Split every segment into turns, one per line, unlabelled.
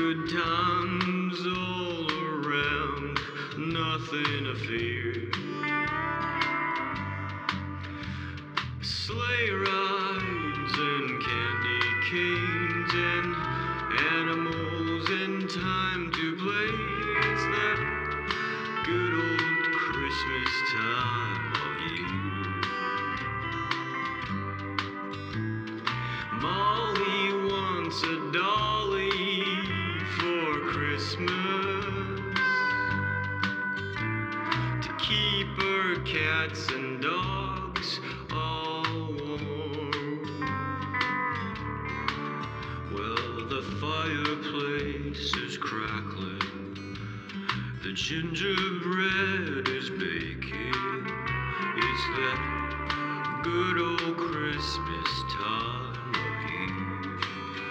Good times all around, nothing to fear. Sleigh rides and candy canes and animals and time to play. It's that good old Christmas time of year. Molly wants a dolly for Christmas to keep her cats and dogs all warm. Well, the fireplace is crackling, the gingerbread is baking. It's that good old Christmas time of year.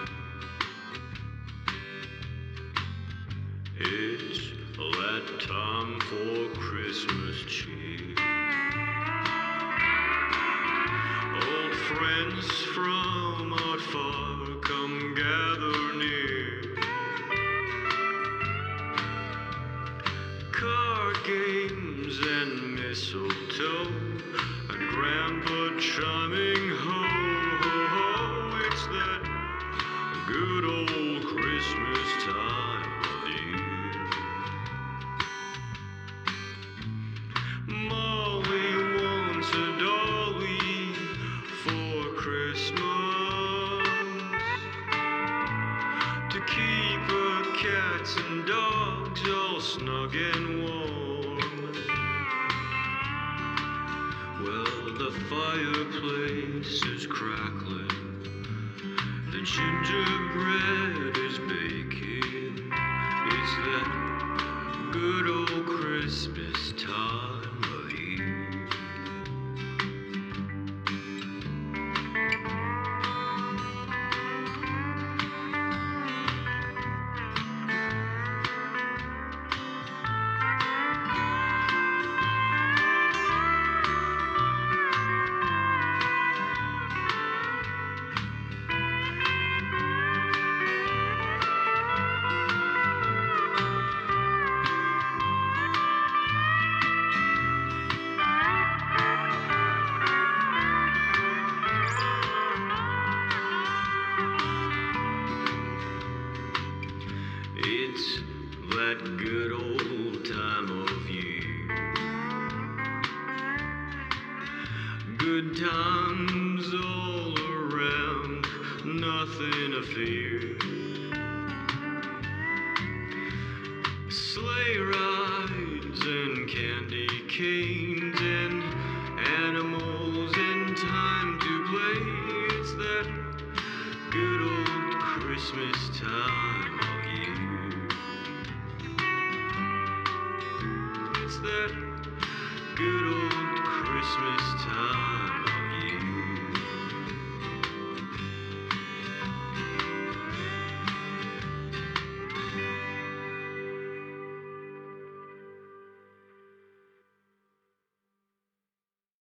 It's that time for Christmas cheer. Old friends from out far come gather near. Card games and mistletoe and Grandpa chiming ho, ho, ho. It's that good old Christmas time of year. Molly wants a dolly for Christmas to keep her cats and dogs all snug and warm. Well, the fireplace is crackling, the gingerbread is baking. It's that good old Christmas time of year. It's that good old time of year. Good times all around, nothing to fear. Sleigh rides and candy canes and animals and time to play. It's that good old Christmas time of year. It's that good old Christmas